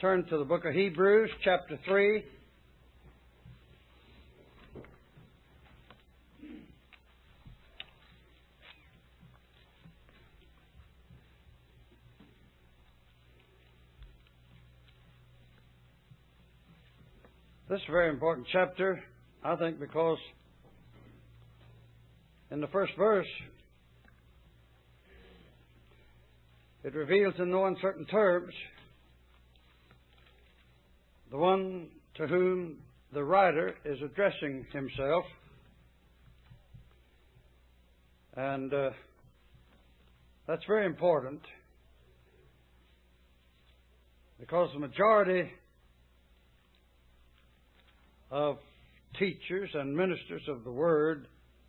turn to the book of Hebrews, chapter 3. This is a very important chapter, I think, because in the first verse, it reveals in no uncertain terms the one to whom the writer is addressing himself. And that's very important, because the majority of teachers and ministers of the Word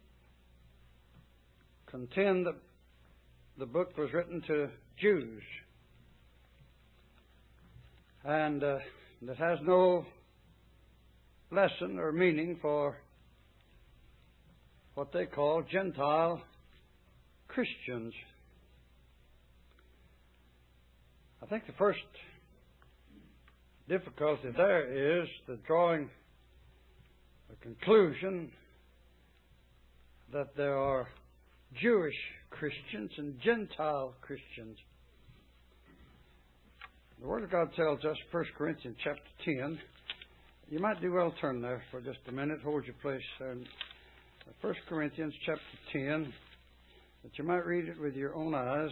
contend that the book was written to Jews, and that has no lesson or meaning for what they call Gentile Christians. I think the first difficulty there is the drawing a conclusion that there are Jewish Christians and Gentile Christians. The Word of God tells us, 1 Corinthians chapter 10, you might do well turn there for just a minute, hold your place there in 1 Corinthians chapter 10, that you might read it with your own eyes.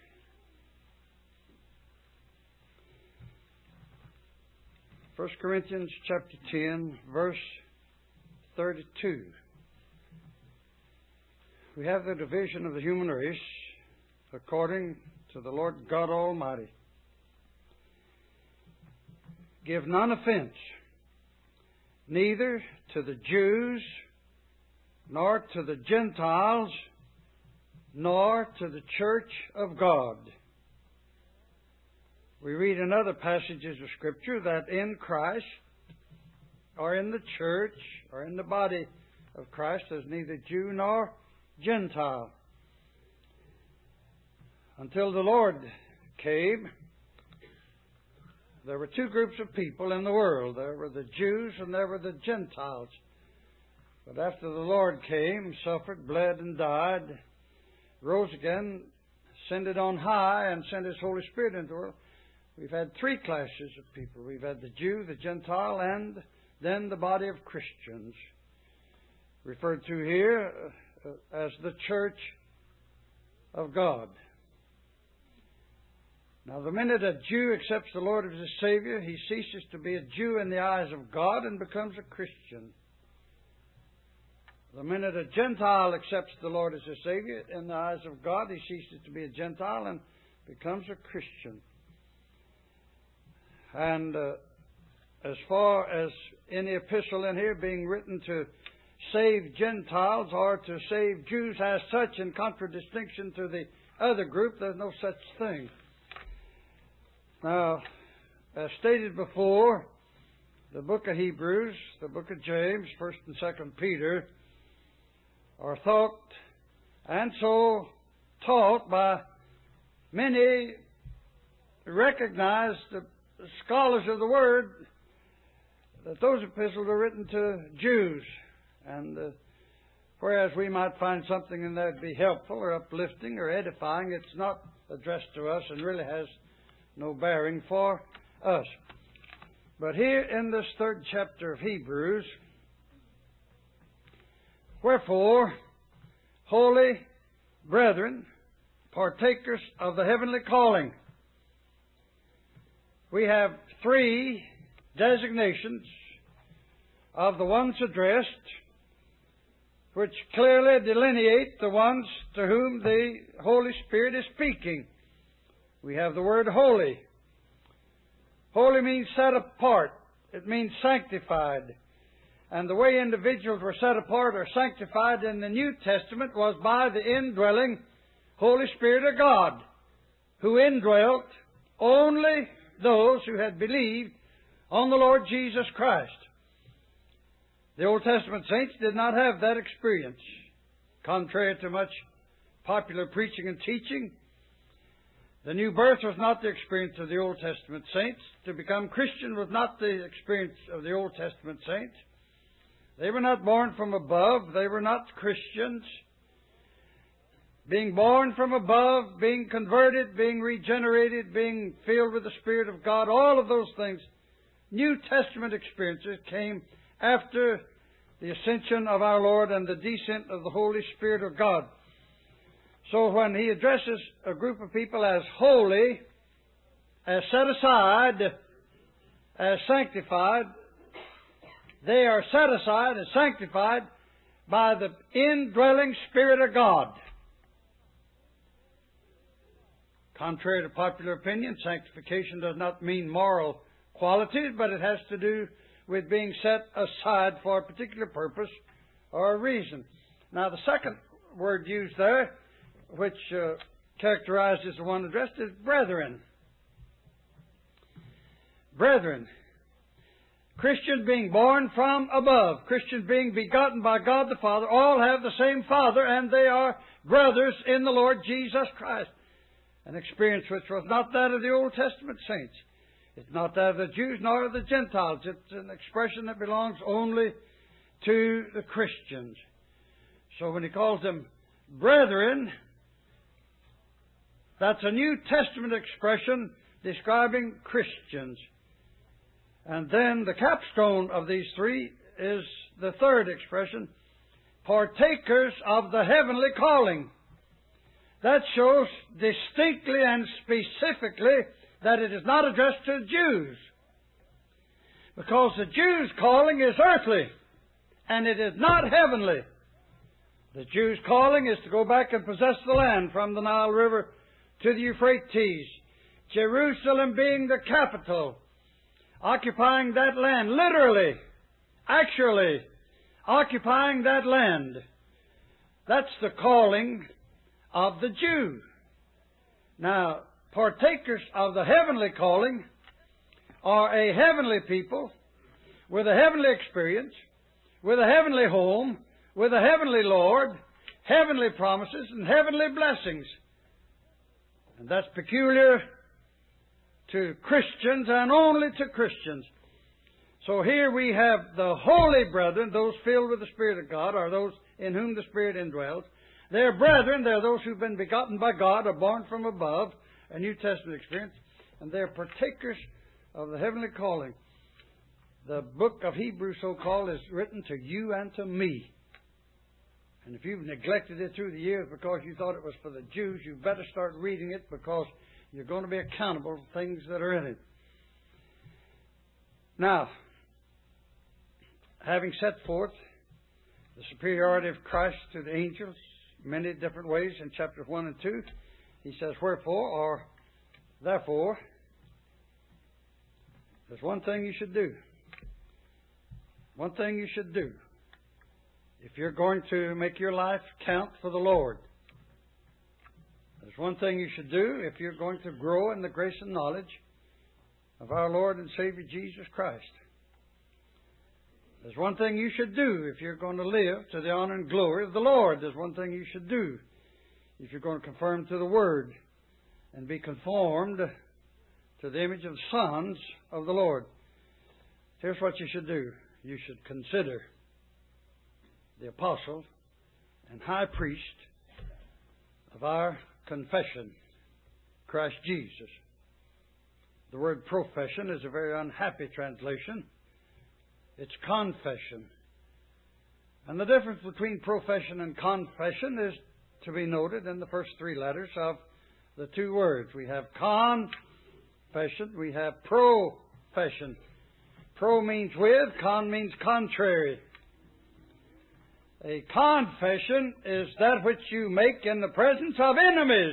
1 Corinthians chapter 10, verse 32. We have the division of the human race according to the Lord God Almighty. Give none offense, neither to the Jews, nor to the Gentiles, nor to the church of God. We read in other passages of Scripture that in Christ, or in the church, or in the body of Christ, there's neither Jew nor Gentile. Until the Lord came, there were two groups of people in the world. There were the Jews and there were the Gentiles. But after the Lord came, suffered, bled, and died, rose again, ascended on high, and sent His Holy Spirit into the world, we've had three classes of people. We've had the Jew, the Gentile, and then the body of Christians, referred to here as the church of God. Now, the minute a Jew accepts the Lord as his Savior, he ceases to be a Jew in the eyes of God and becomes a Christian. The minute a Gentile accepts the Lord as his Savior in the eyes of God, he ceases to be a Gentile and becomes a Christian. And as far as any epistle in here being written to save Gentiles or to save Jews as such, in contradistinction to the other group, there's no such thing. Now, as stated before, the book of Hebrews, the book of James, 1st and 2nd Peter, are thought and so taught by many recognized scholars of the Word that those epistles are written to Jews. And whereas we might find something in there to be helpful or uplifting or edifying, it's not addressed to us and really has no bearing for us. But here in this 3rd chapter of Hebrews, wherefore, holy brethren, partakers of the heavenly calling, we have three designations of the ones addressed, which clearly delineate the ones to whom the Holy Spirit is speaking. We have the word holy. Holy means set apart. It means sanctified. And the way individuals were set apart or sanctified in the New Testament was by the indwelling Holy Spirit of God, who indwelt only those who had believed on the Lord Jesus Christ. The Old Testament saints did not have that experience. Contrary to much popular preaching and teaching, The new birth was not the experience of the Old Testament saints. To become Christian was not the experience of the Old Testament saints. They were not born from above. They were not Christians. Being born from above, being converted, being regenerated, being filled with the Spirit of God, all of those things, New Testament experiences, came after the ascension of our Lord and the descent of the Holy Spirit of God. So when He addresses a group of people as holy, as set aside, as sanctified, they are set aside and sanctified by the indwelling Spirit of God. Contrary to popular opinion, sanctification does not mean moral qualities, but it has to do with being set aside for a particular purpose or a reason. Now, the second word used there, which characterizes the one addressed, is brethren. Brethren. Christians being born from above, Christians being begotten by God the Father, all have the same Father, and they are brothers in the Lord Jesus Christ. An experience which was not that of the Old Testament saints. It's not that of the Jews nor of the Gentiles. It's an expression that belongs only to the Christians. So when He calls them brethren, that's a New Testament expression describing Christians. And then the capstone of these three is the third expression, partakers of the heavenly calling. That shows distinctly and specifically that it is not addressed to the Jews. Because the Jews' calling is earthly, and it is not heavenly. The Jews' calling is to go back and possess the land from the Nile River to the Euphrates, Jerusalem being the capital, occupying that land, literally, actually, occupying that land. That's the calling of the Jew. Now, partakers of the heavenly calling are a heavenly people with a heavenly experience, with a heavenly home, with a heavenly Lord, heavenly promises, and heavenly blessings. And that's peculiar to Christians and only to Christians. So here we have the holy brethren, those filled with the Spirit of God, or those in whom the Spirit indwells. They're brethren, they're those who've been begotten by God, are born from above, a New Testament experience, and they're partakers of the heavenly calling. The book of Hebrews, so-called, is written to you and to me. And if you've neglected it through the years because you thought it was for the Jews, you better start reading it, because you're going to be accountable for things that are in it. Now, having set forth the superiority of Christ to the angels, many different ways in chapters 1 and 2, he says, wherefore, or therefore, there's one thing you should do. One thing you should do. If you're going to make your life count for the Lord, there's one thing you should do if you're going to grow in the grace and knowledge of our Lord and Savior Jesus Christ. There's one thing you should do if you're going to live to the honor and glory of the Lord. There's one thing you should do if you're going to conform to the Word and be conformed to the image of the sons of the Lord. Here's what you should do. You should consider the apostle and high priest of our confession, Christ Jesus. The word profession is a very unhappy translation. It's confession. And the difference between profession and confession is to be noted in the first three letters of the two words. We have confession, we have profession. Pro means with, con means contrary. A confession is that which you make in the presence of enemies.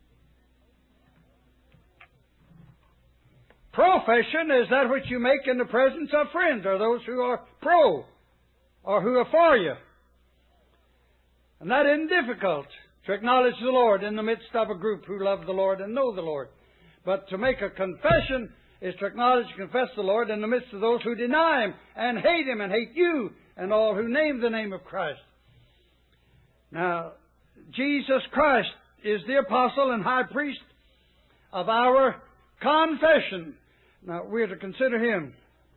Profession is that which you make in the presence of friends, or those who are pro, or who are for you. And that isn't difficult, to acknowledge the Lord in the midst of a group who love the Lord and know the Lord. But to make a confession is to acknowledge and confess the Lord in the midst of those who deny Him and hate you, and all who name the name of Christ. Now, Jesus Christ is the apostle and high priest of our confession. Now, we're to consider Him.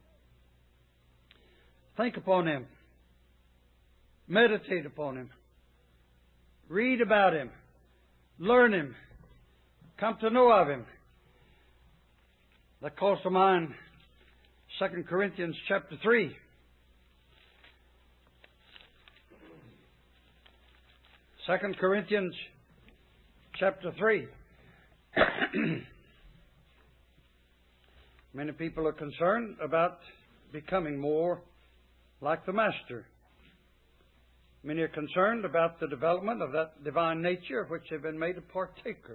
Think upon Him. Meditate upon Him. Read about Him. Learn Him. Come to know of Him. That calls to mind 2 Corinthians chapter 3. 2 Corinthians chapter 3. Many people are concerned about becoming more like the Master. Many are concerned about the development of that divine nature of which they've been made a partaker.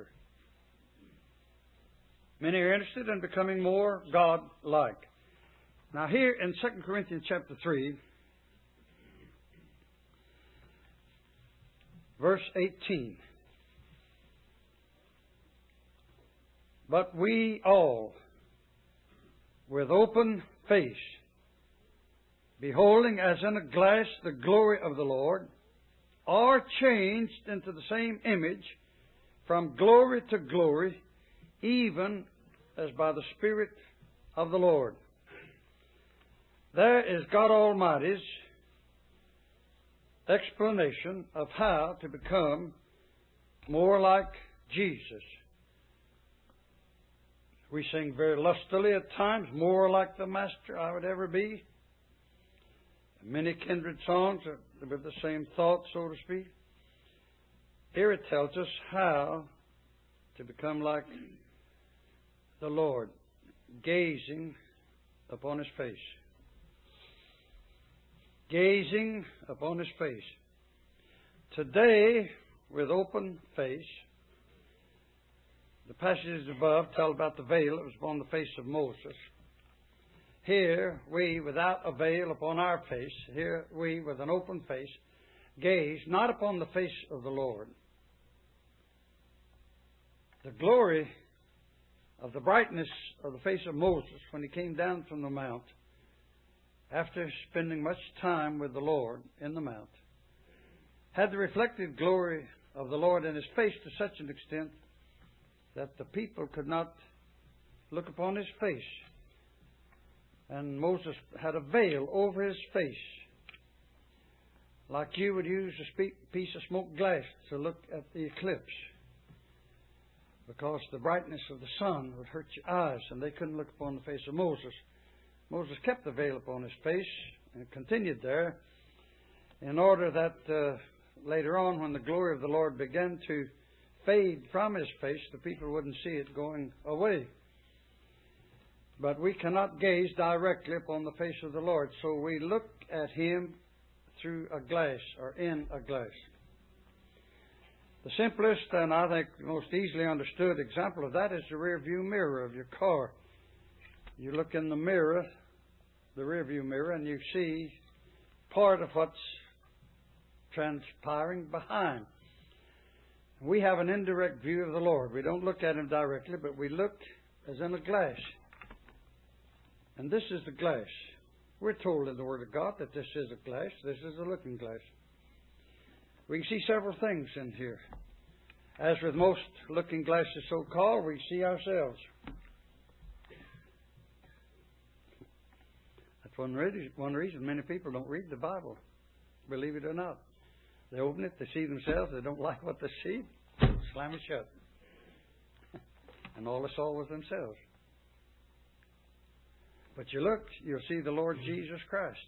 Many are interested in becoming more God-like. Now here in 2 Corinthians chapter 3, verse 18. But we all, with open face, beholding as in a glass the glory of the Lord, are changed into the same image from glory to glory, even as by the Spirit of the Lord. There is God Almighty's explanation of how to become more like Jesus. We sing very lustily at times, more like the Master I would ever be. Many kindred songs with the same thought, so to speak. Here it tells us how to become like the Lord, gazing upon His face. Gazing upon His face. Today, with open face, the passages above tell about the veil that was upon the face of Moses. Here, we, without a veil upon our face, here we, with an open face, gaze not upon the face of the Lord. The glory of the brightness of the face of Moses when he came down from the mount, after spending much time with the Lord in the mount, had the reflected glory of the Lord in His face to such an extent that the people could not look upon His face. And Moses had a veil over his face, like you would use a piece of smoked glass to look at the eclipse, because the brightness of the sun would hurt your eyes, and they couldn't look upon the face of Moses. Moses kept the veil upon his face and continued there, in order that later on, when the glory of the Lord began to fade from His face, the people wouldn't see it going away. But we cannot gaze directly upon the face of the Lord, so we look at Him through a glass, or in a glass. The simplest and I think most easily understood example of that is the rear view mirror of your car. You look in the mirror, the rear view mirror, and you see part of what's transpiring behind. We have an indirect view of the Lord. We don't look at Him directly, but we look as in a glass. And this is the glass. We're told in the Word of God that this is a glass. This is a looking glass. We can see several things in here. As with most looking glasses so-called, we see ourselves. That's one reason many people don't read the Bible, believe it or not. They open it, they see themselves, they don't like what they see, slam it shut. And all they saw was themselves. But you look, you'll see the Lord Jesus Christ.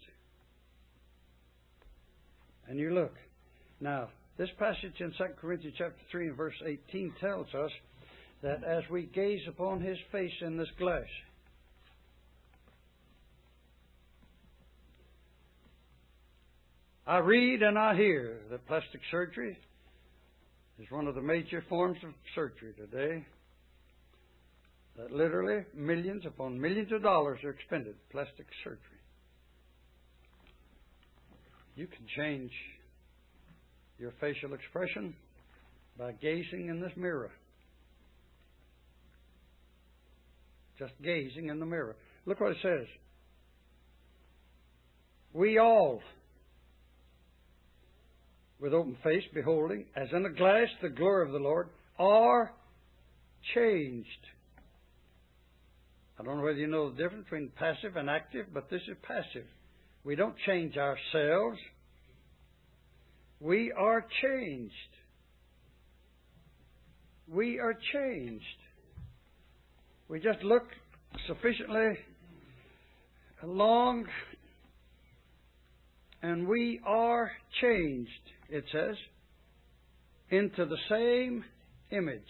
And you look. Now, this passage in 2 Corinthians chapter 3 and verse 18 tells us that as we gaze upon His face in this glass, I read and I hear that plastic surgery is one of the major forms of surgery today. That literally millions upon millions of dollars are expended in plastic surgery. You can change your facial expression by gazing in this mirror. Just gazing in the mirror. Look what it says. We all, with open face, beholding, as in a glass, the glory of the Lord, are changed. I don't know whether you know the difference between passive and active, but this is passive. We don't change ourselves. We are changed. We are changed. We just look sufficiently along and we are changed, it says, into the same image.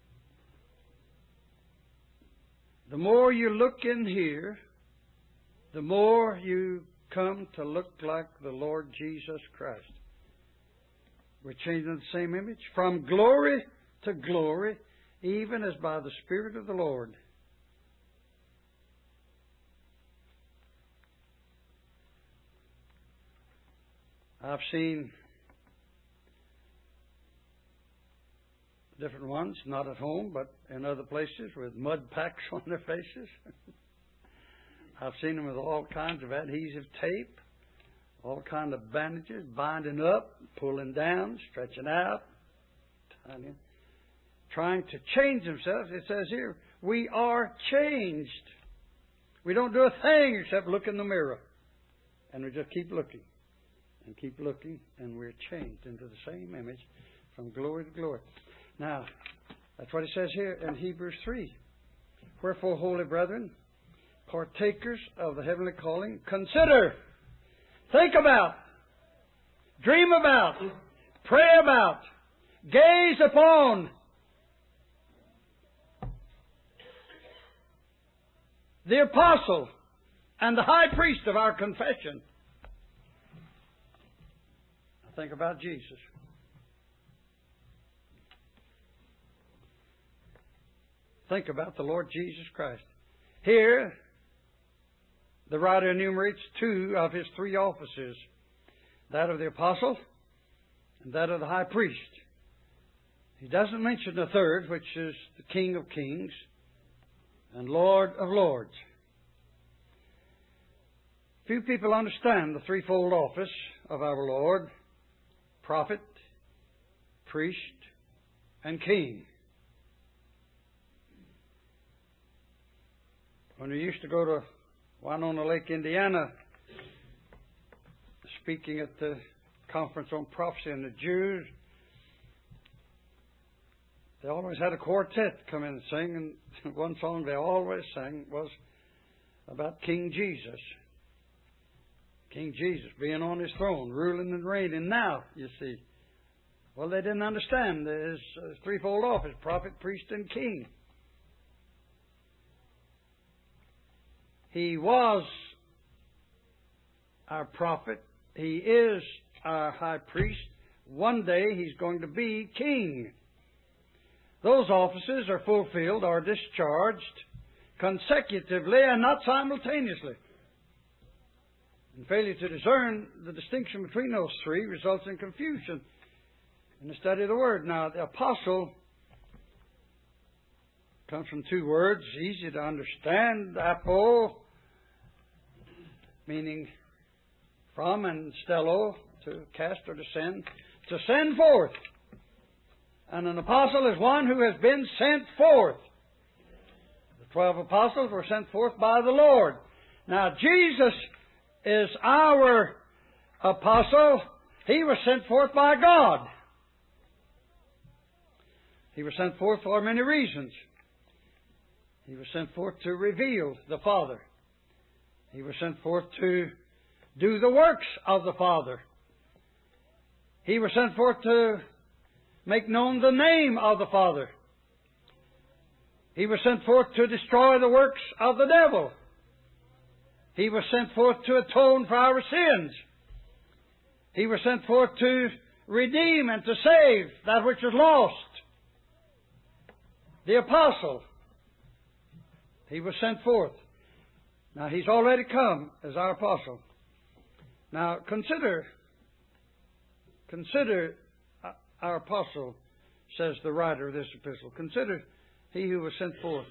The more you look in here, the more you come to look like the Lord Jesus Christ. We're changed in the same image, from glory to glory, even as by the Spirit of the Lord. I've seen different ones, not at home, but in other places, with mud packs on their faces. I've seen them with all kinds of adhesive tape, all kinds of bandages, binding up, pulling down, stretching out, trying to change themselves. It says here, we are changed. We don't do a thing except look in the mirror. And we just keep looking and keep looking, and we're changed into the same image from glory to glory. Now, that's what it says here in Hebrews 3. Wherefore, holy brethren, partakers of the heavenly calling, consider, think about, dream about, pray about, gaze upon the apostle and the high priest of our confession. Think about Jesus. Think about the Lord Jesus Christ. Here, the writer enumerates two of his three offices, that of the apostle and that of the high priest. He doesn't mention the third, which is the King of Kings and Lord of Lords. Few people understand the threefold office of our Lord: prophet, priest, and king. When we used to go to Winona Lake, Indiana, speaking at the conference on prophecy and the Jews, they always had a quartet come in and sing, and one song they always sang was about King Jesus. King Jesus being on His throne, ruling and reigning now, you see. Well, they didn't understand His threefold office: prophet, priest, and king. He was our prophet. He is our high priest. One day He's going to be king. Those offices are fulfilled or discharged consecutively and not simultaneously. And failure to discern the distinction between those three results in confusion in the study of the Word. Now, the apostle comes from two words, easy to understand. Apo, meaning from, and stello, to cast or to send forth. And an apostle is one who has been sent forth. The 12 apostles were sent forth by the Lord. Now, Jesus is our apostle. He was sent forth by God. He was sent forth for many reasons. He was sent forth to reveal the Father. He was sent forth to do the works of the Father. He was sent forth to make known the name of the Father. He was sent forth to destroy the works of the devil. He was sent forth to atone for our sins. He was sent forth to redeem and to save that which was lost. The apostle, he was sent forth. Now, he's already come as our apostle. Now, consider our apostle, says the writer of this epistle. Consider he who was sent forth.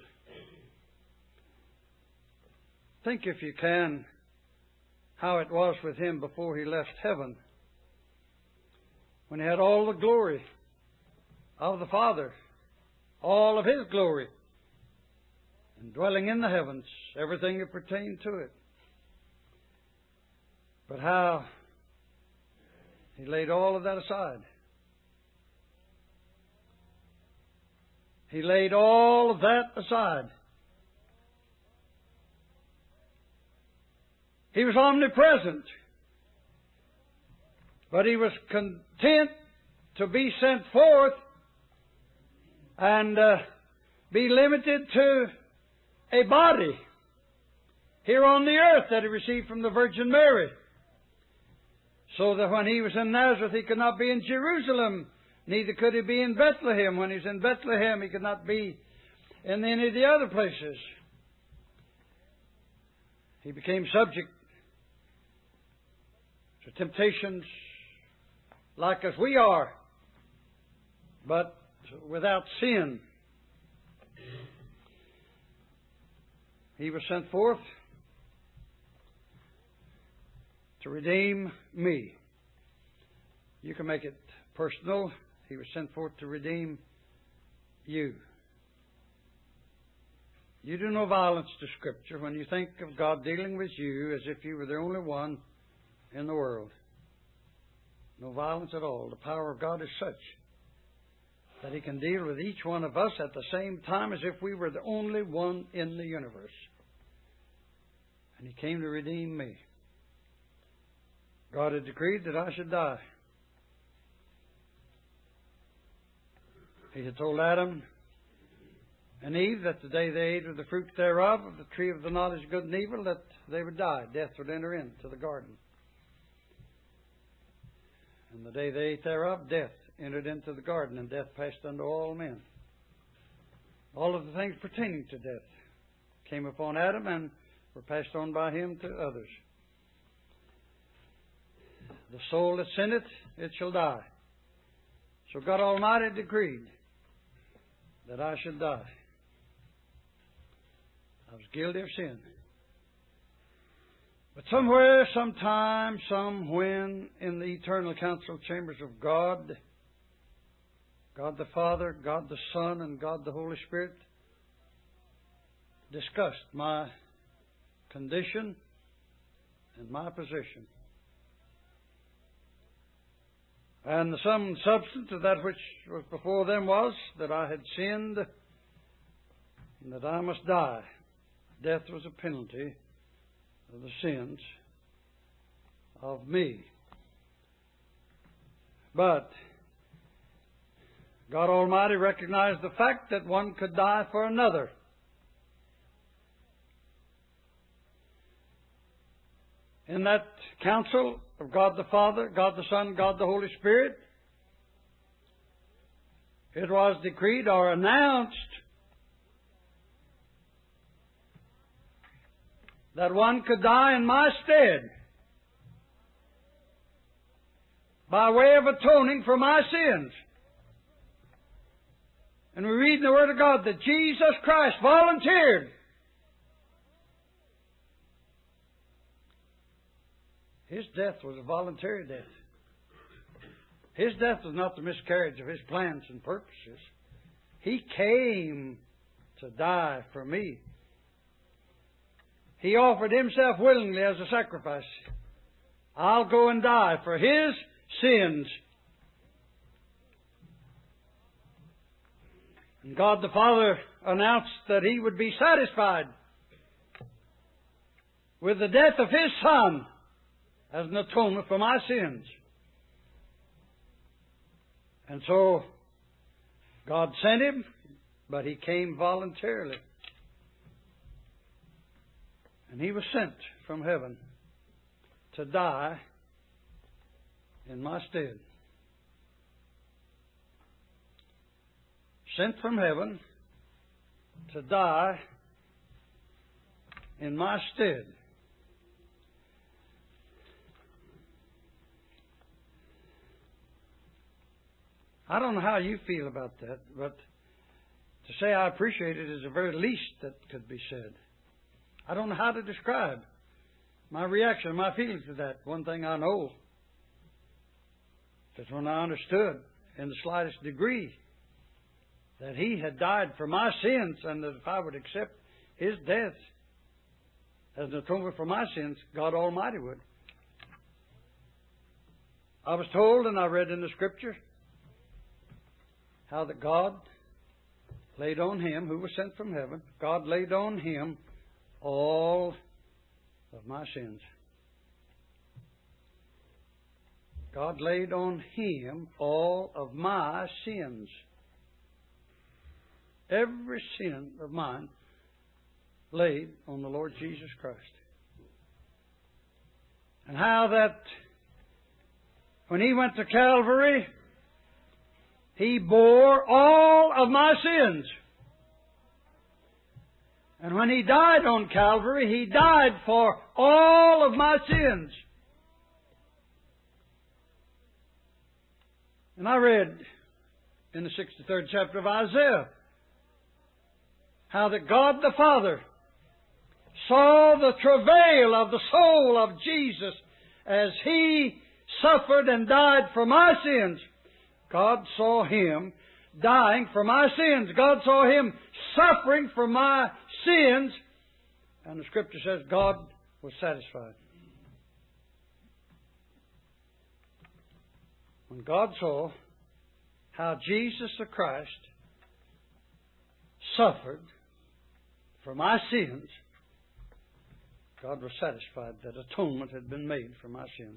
Think, if you can, how it was with him before he left heaven, when he had all the glory of the Father. all of His glory, and dwelling in the heavens, everything that pertained to it. But how He laid all of that aside. He laid all of that aside. He was omnipresent, but He was content to be sent forth and be limited to a body here on the earth that He received from the Virgin Mary. So that when He was in Nazareth, He could not be in Jerusalem, neither could He be in Bethlehem. When He was in Bethlehem, He could not be in any of the other places. He became subject to temptations like as we are, but without sin. He was sent forth to redeem me. You can make it personal. He was sent forth to redeem you. You do no violence to Scripture when you think of God dealing with you as if you were the only one in the world. No violence at all. The power of God is such that He can deal with each one of us at the same time as if we were the only one in the universe. And He came to redeem me. God had decreed that I should die. He had told Adam and Eve that the day they ate of the fruit thereof, of the tree of the knowledge of good and evil, that they would die. Death would enter into the garden. And the day they ate thereof, death entered into the garden, and death passed unto all men. All of the things pertaining to death came upon Adam and were passed on by him to others. The soul that sinneth, it shall die. So God Almighty decreed that I should die. I was guilty of sin. But somewhere, sometime, somewhen, in the eternal council chambers of God, God the Father, God the Son, and God the Holy Spirit discussed my condition and my position. And the sum and substance of that which was before them was that I had sinned and that I must die. Death was a penalty of the sins of me. But God Almighty recognized the fact that one could die for another. In that council of God the Father, God the Son, God the Holy Spirit, it was decreed or announced that one could die in my stead by way of atoning for my sins. And we read in the Word of God that Jesus Christ volunteered His death was a voluntary death. His death was not the miscarriage of His plans and purposes. He came to die for me. He offered Himself willingly as a sacrifice. I'll go and die for His sins. And God the Father announced that He would be satisfied with the death of His Son as an atonement for my sins. And so God sent Him, but He came voluntarily. And He was sent from heaven to die in my stead. Sent from heaven to die in my stead. I don't know how you feel about that, but to say I appreciate it is the very least that could be said. I don't know how to describe my reaction, my feelings to that. One thing I know is when I understood in the slightest degree that He had died for my sins, and that if I would accept His death as an atonement for my sins, God Almighty would. I was told, and I read in the Scripture, how that God laid on Him, who was sent from heaven, God laid on Him all of my sins. God laid on Him all of my sins. Every sin of mine laid on the Lord Jesus Christ. And how that when He went to Calvary, He bore all of my sins. And when He died on Calvary, He died for all of my sins. And I read in the 63rd chapter of Isaiah how that God the Father saw the travail of the soul of Jesus as He suffered and died for my sins. God saw Him dying for my sins. God saw Him suffering for my sins. And the Scripture says God was satisfied. When God saw how Jesus the Christ suffered for my sins, God was satisfied that atonement had been made for my sins.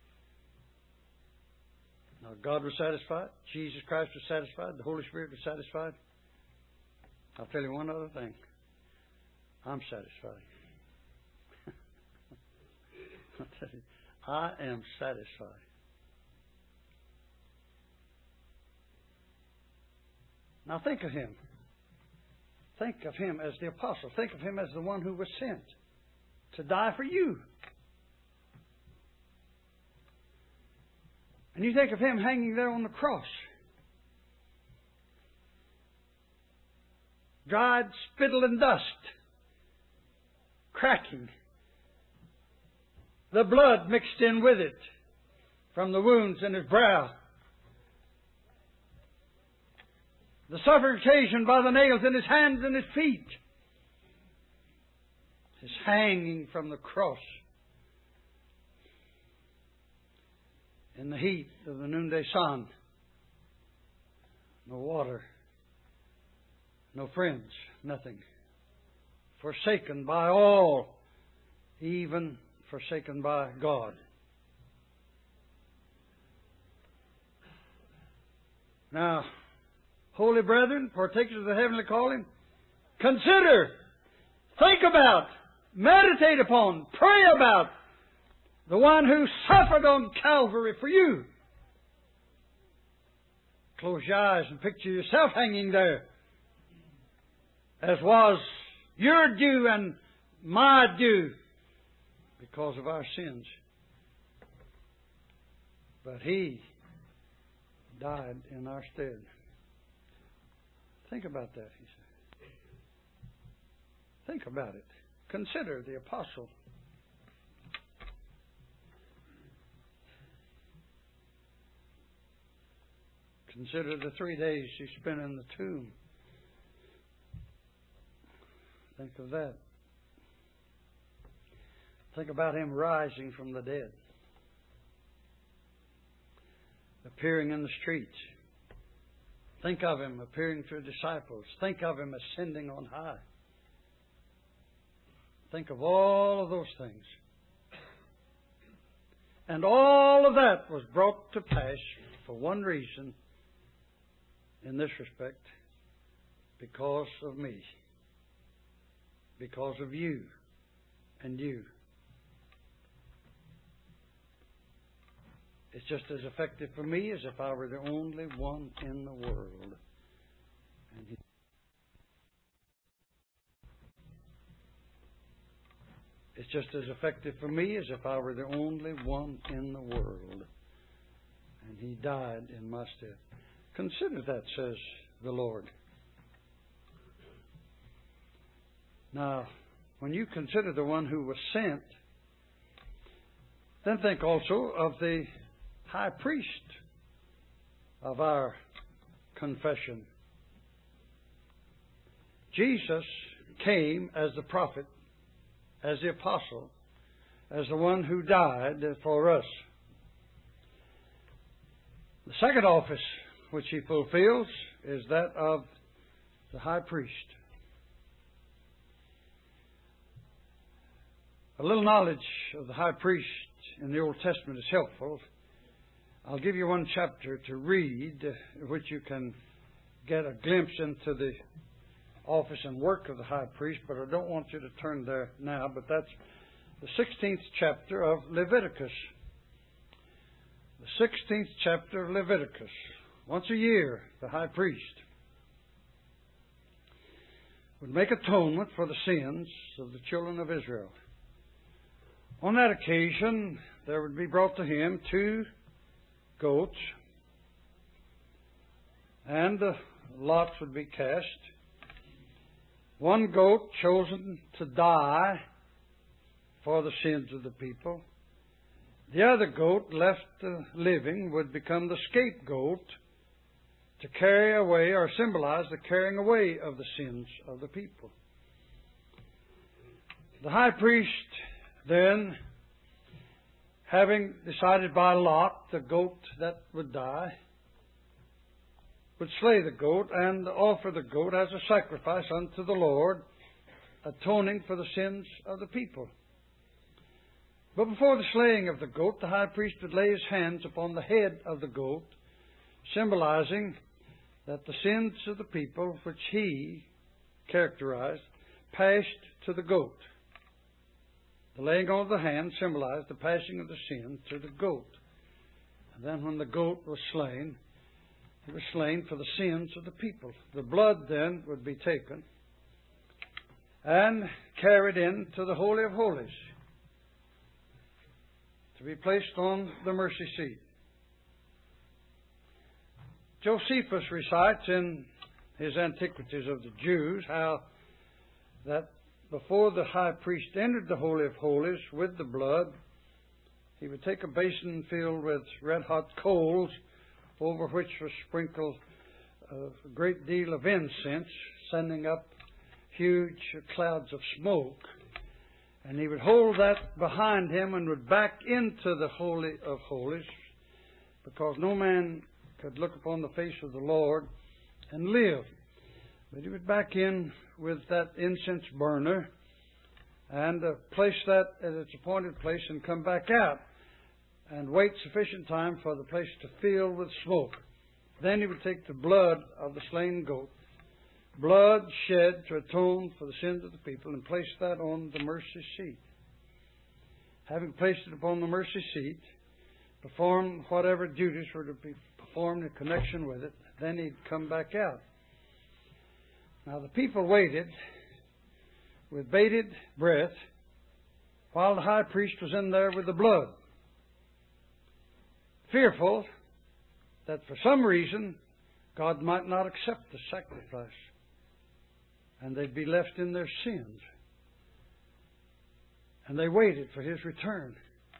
Now, God was satisfied. Jesus Christ was satisfied. The Holy Spirit was satisfied. I'll tell you one other thing. I'm satisfied. I'll tell you, I am satisfied. Now think of Him. Think of Him as the apostle. Think of Him as the one who was sent to die for you. And you think of Him hanging there on the cross, dried spittle and dust, cracking, the blood mixed in with it from the wounds in His brow, the suffering occasioned by the nails in His hands and His feet, His hanging from the cross in the heat of the noonday sun. No water, no friends, nothing. Forsaken by all, even forsaken by God. Now, holy brethren, partakers of the heavenly calling, consider, think about, meditate upon, pray about the one who suffered on Calvary for you. Close your eyes and picture yourself hanging there, as was your due and my due because of our sins. But He died in our stead. Think about that, he said. Think about it. Consider the apostle. Consider the 3 days He spent in the tomb. Think of that. Think about Him rising from the dead, appearing in the streets. Think of Him appearing to disciples. Think of Him ascending on high. Think of all of those things. And all of that was brought to pass for one reason, in this respect, because of me. Because of you and you. It's just as effective for me as if I were the only one in the world. And it's just as effective for me as if I were the only one in the world. And He died in my stead. Consider that, says the Lord. Now, when you consider the one who was sent, then think also of the high priest of our confession, Jesus came as the prophet, as the apostle, as the one who died for us. The second office which he fulfills is that of the high priest. A little knowledge of the high priest in the Old Testament is helpful. I'll give you one chapter to read, which you can get a glimpse into the office and work of the high priest, but I don't want you to turn there now, but that's the 16th chapter of Leviticus. The 16th chapter of Leviticus. Once a year, the high priest would make atonement for the sins of the children of Israel. On that occasion, there would be brought to him 2 goats, and lots would be cast. One goat chosen to die for the sins of the people. The other goat left living would become the scapegoat to carry away or symbolize the carrying away of the sins of the people. The high priest then, having decided by lot the goat that would die, would slay the goat and offer the goat as a sacrifice unto the Lord, atoning for the sins of the people. But before the slaying of the goat, the high priest would lay his hands upon the head of the goat, symbolizing that the sins of the people, which he characterized, passed to the goat. The laying on of the hand symbolized the passing of the sin to the goat. And then when the goat was slain, it was slain for the sins of the people. The blood then would be taken and carried into the Holy of Holies to be placed on the mercy seat. Josephus recites in his Antiquities of the Jews how that before the high priest entered the Holy of Holies with the blood, he would take a basin filled with red-hot coals, over which was sprinkled a great deal of incense, sending up huge clouds of smoke. And he would hold that behind him and would back into the Holy of Holies, because no man could look upon the face of the Lord and live. But he would back in with that incense burner and place that at its appointed place and come back out and wait sufficient time for the place to fill with smoke. Then he would take the blood of the slain goat, blood shed to atone for the sins of the people, and place that on the mercy seat. Having placed it upon the mercy seat, perform whatever duties were to be performed in connection with it, then he'd come back out. Now the people waited with bated breath while the high priest was in there with the blood, fearful that for some reason God might not accept the sacrifice and they'd be left in their sins. And they waited for his return.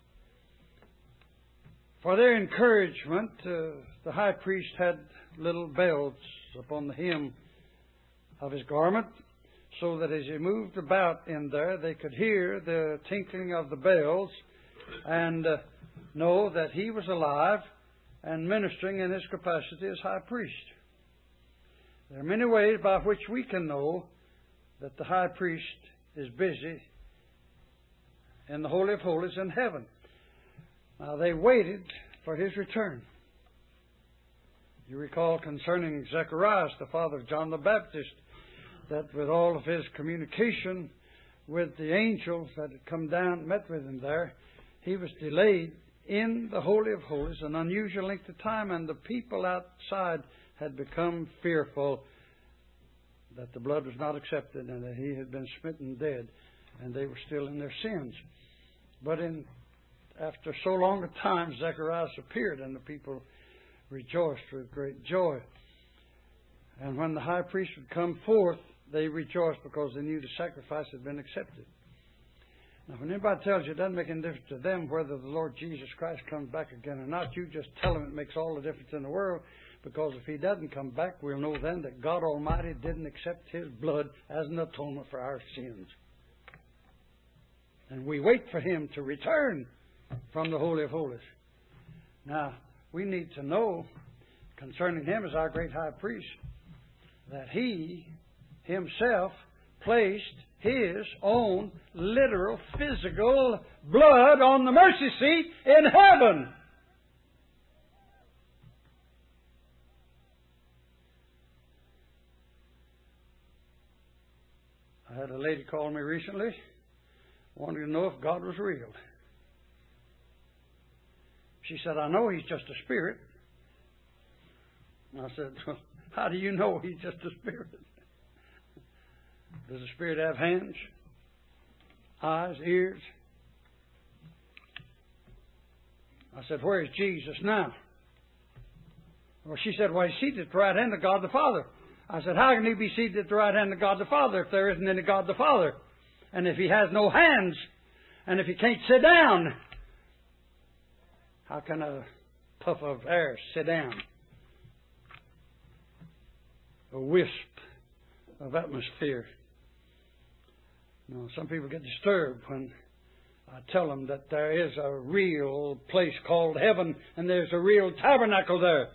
For their encouragement, the high priest had little bells upon the hem of his garment, so that as he moved about in there, they could hear the tinkling of the bells and know that he was alive and ministering in his capacity as high priest. There are many ways by which we can know that the high priest is busy in the Holy of Holies in heaven. Now, they waited for his return. You recall concerning Zacharias, the father of John the Baptist, that with all of his communication with the angels that had come down, met with him there, he was delayed in the Holy of Holies an unusual length of time, and the people outside had become fearful that the blood was not accepted and that he had been smitten dead, and they were still in their sins. But after so long a time, Zacharias appeared, and the people rejoiced with great joy. And when the high priest would come forth, they rejoiced because they knew the sacrifice had been accepted. Now, when anybody tells you it doesn't make any difference to them whether the Lord Jesus Christ comes back again or not, you just tell them it makes all the difference in the world, Because if He doesn't come back, we'll know then that God Almighty didn't accept His blood as an atonement for our sins. And we wait for Him to return from the Holy of Holies. Now, we need to know concerning Him as our great high priest that He Himself placed His own literal, physical blood on the mercy seat in heaven. I had a lady call me recently wanting to know if God was real. She said, I know He's just a spirit. And I said, well, how do you know He's just a spirit? Does a spirit have hands, eyes, ears? I said, where is Jesus now? Well, she said, well, He's seated at the right hand of God the Father. I said, how can He be seated at the right hand of God the Father if there isn't any God the Father? And if He has no hands, and if He can't sit down, how can a puff of air sit down? A wisp of atmosphere. Now, some people get disturbed when I tell them that there is a real place called heaven and there's a real tabernacle there.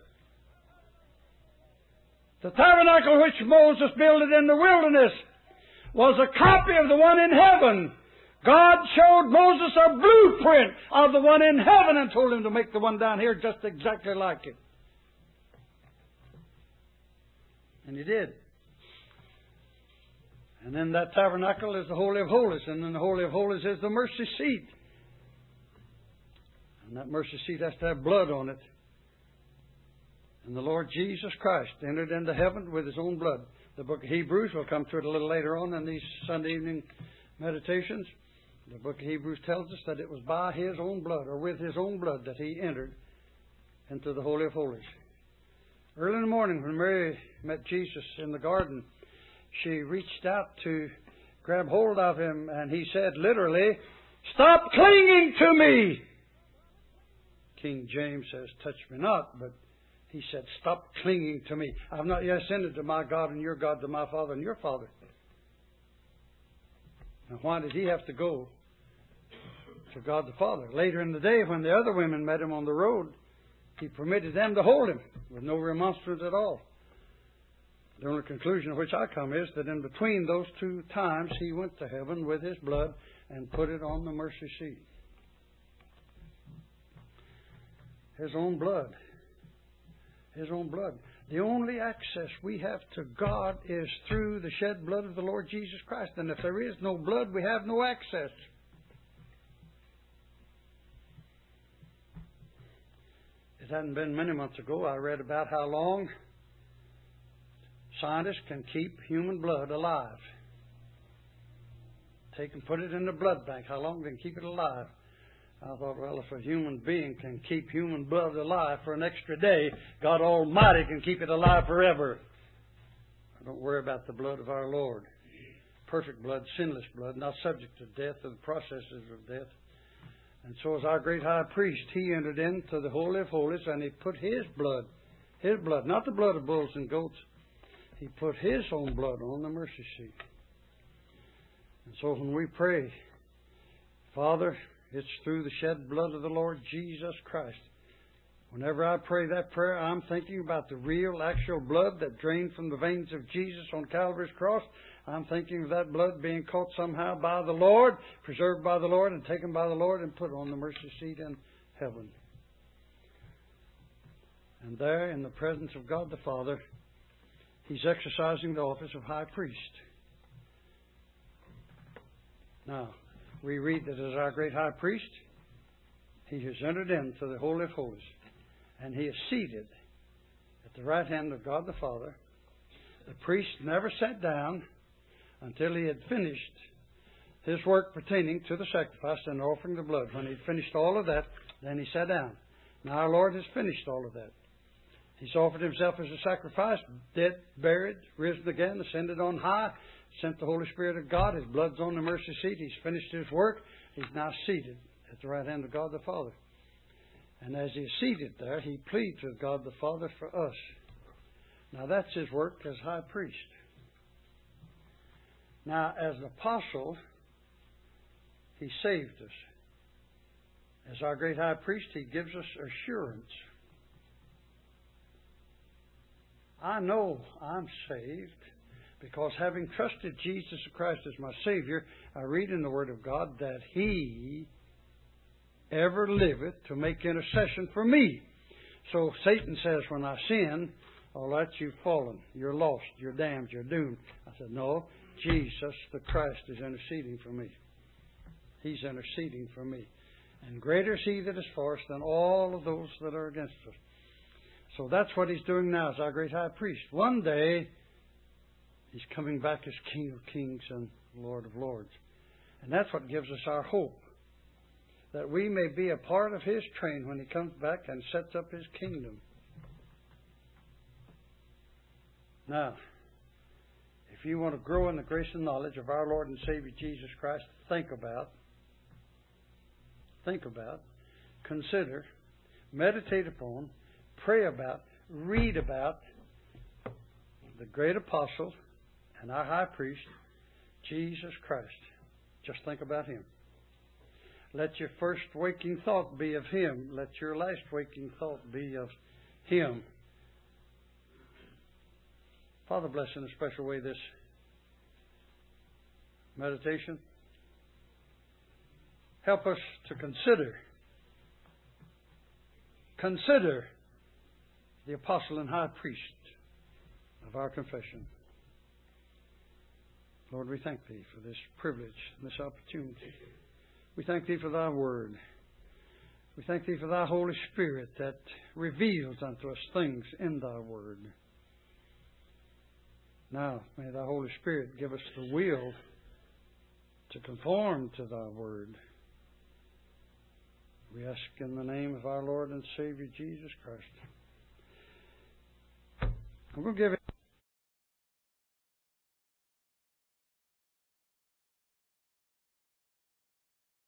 The tabernacle which Moses built in the wilderness was a copy of the one in heaven. God showed Moses a blueprint of the one in heaven and told him to make the one down here just exactly like it. And He did. And then that tabernacle is the Holy of Holies. And then the Holy of Holies is the mercy seat. And that mercy seat has to have blood on it. And the Lord Jesus Christ entered into heaven with His own blood. The book of Hebrews, we'll come to it a little later on in these Sunday evening meditations. The book of Hebrews tells us that it was by His own blood, or with His own blood, that He entered into the Holy of Holies. Early in the morning when Mary met Jesus in the garden, she reached out to grab hold of Him, and He said literally, stop clinging to me. King James says, touch me not, but He said, stop clinging to me. I've not yet ascended to my God and your God, to my Father and your Father. Now, why did He have to go to God the Father? Later in the day, when the other women met Him on the road, He permitted them to hold Him with no remonstrance at all. The only conclusion to which I come is that in between those two times, He went to heaven with His blood and put it on the mercy seat. His own blood. His own blood. The only access we have to God is through the shed blood of the Lord Jesus Christ. And if there is no blood, we have no access. It hadn't been many months ago I read about how long scientists can keep human blood alive. Take and put it in the blood bank. How long they can keep it alive? I thought, well, if a human being can keep human blood alive for an extra day, God Almighty can keep it alive forever. Don't worry about the blood of our Lord. Perfect blood, sinless blood, not subject to death or the processes of death. And so as our great high priest, He entered into the Holy of Holies and He put His blood, not the blood of bulls and goats. He put His own blood on the mercy seat. And so when we pray, Father, it's through the shed blood of the Lord Jesus Christ. Whenever I pray that prayer, I'm thinking about the real, actual blood that drained from the veins of Jesus on Calvary's cross. I'm thinking of that blood being caught somehow by the Lord, preserved by the Lord, and taken by the Lord and put on the mercy seat in heaven. And there, in the presence of God the Father, He's exercising the office of high priest. Now, we read that as our great high priest, He has entered into the Holy of Holies. And He is seated at the right hand of God the Father. The priest never sat down until he had finished his work pertaining to the sacrifice and offering the blood. When he'd finished all of that, then he sat down. Now our Lord has finished all of that. He's offered Himself as a sacrifice, dead, buried, risen again, ascended on high, sent the Holy Spirit of God. His blood's on the mercy seat. He's finished His work. He's now seated at the right hand of God the Father. And as He's seated there, He pleads with God the Father for us. Now that's His work as high priest. Now, as an apostle, He saved us. As our great high priest, He gives us assurance. I know I'm saved because having trusted Jesus Christ as my Savior, I read in the Word of God that He ever liveth to make intercession for me. So Satan says, when I sin, all right, you've fallen, you're lost, you're damned, you're doomed. I said, no, Jesus the Christ is interceding for me. He's interceding for me. And greater is He that is for us than all of those that are against us. So that's what He's doing now as our great high priest. One day, He's coming back as King of kings and Lord of lords. And that's what gives us our hope, that we may be a part of His train when He comes back and sets up His kingdom. Now, if you want to grow in the grace and knowledge of our Lord and Savior Jesus Christ, think about, consider, meditate upon, pray about, read about the great apostle and our high priest, Jesus Christ. Just think about Him. Let your first waking thought be of Him. Let your last waking thought be of Him. Father, bless in a special way this meditation. Help us to consider the apostle and high priest of our confession. Lord, we thank Thee for this privilege, this opportunity. We thank Thee for Thy Word. We thank Thee for Thy Holy Spirit that reveals unto us things in Thy Word. Now, may Thy Holy Spirit give us the will to conform to Thy Word. We ask in the name of our Lord and Savior Jesus Christ. I'm going to give